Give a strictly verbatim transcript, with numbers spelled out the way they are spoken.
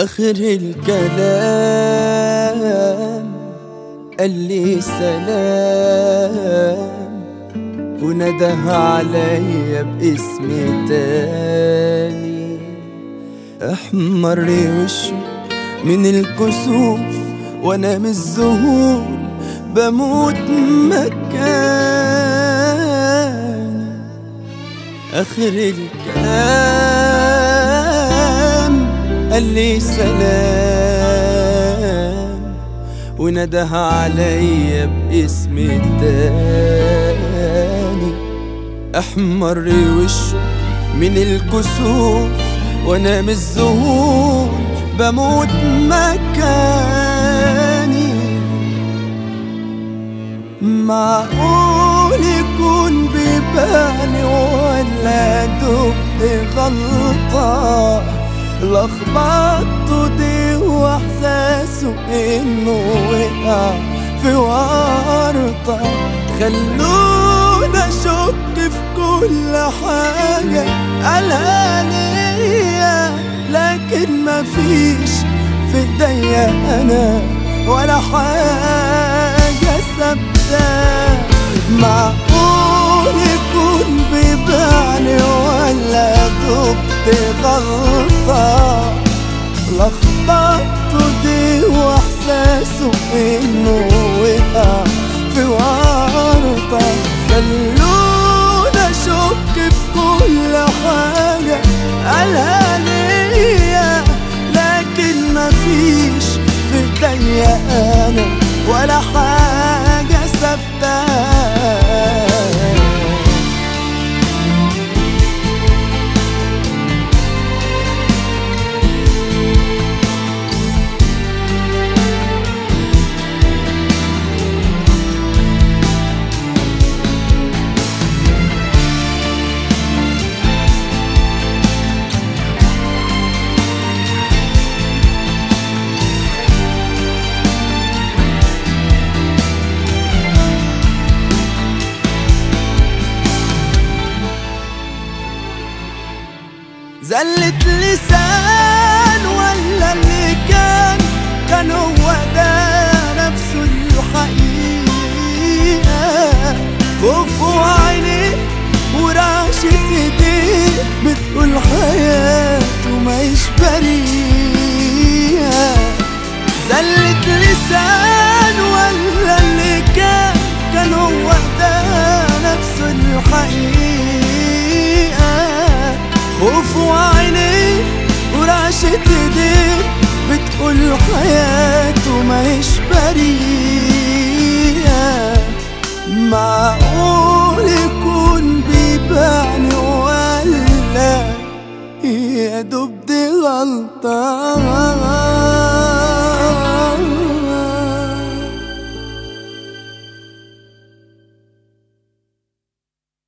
آخر الكلام قال لي سلام ونده عليا باسم تاني. احمر وشه من الكسوف وانا من الذهول بموت مكاني. آخر الكلام قال لي سلام ونده عليا باسم تاني. احمر وشه من الكسوف وانا من الذهول بموت مكاني. معقول يكون بيباني ولا دبت غلطة؟ لخبطته دي واحساسه انه وقع في ورطة. خلونا اشك في كل حاجة قالها ليا، لكن مفيش في ايديا انا ولا حاجة ثابتة. معقول يكون بيبعني ولا دبت غلطة؟ لخبطته دي واحساسه انه وقع في ورطة. خلونا اشك في كل حاجة قالها ليا، لكن مفيش في ايديا انا ولا حاجة ثابتة. زلت لسان ولا اللي كان كان هو ده نفسه الحقيقة؟ خوفه عينيه ورعشة ايديه بتقول حياته ماهيش بريئة. زلت لسان ولا اللي كان كان هو ده نفسه الحقيقة؟ خوفه عينيه ورعشة ايديه بتقول حياته ماهيش بريئة. معقول يكون بيبعني ولا يا دوب دي غلطة؟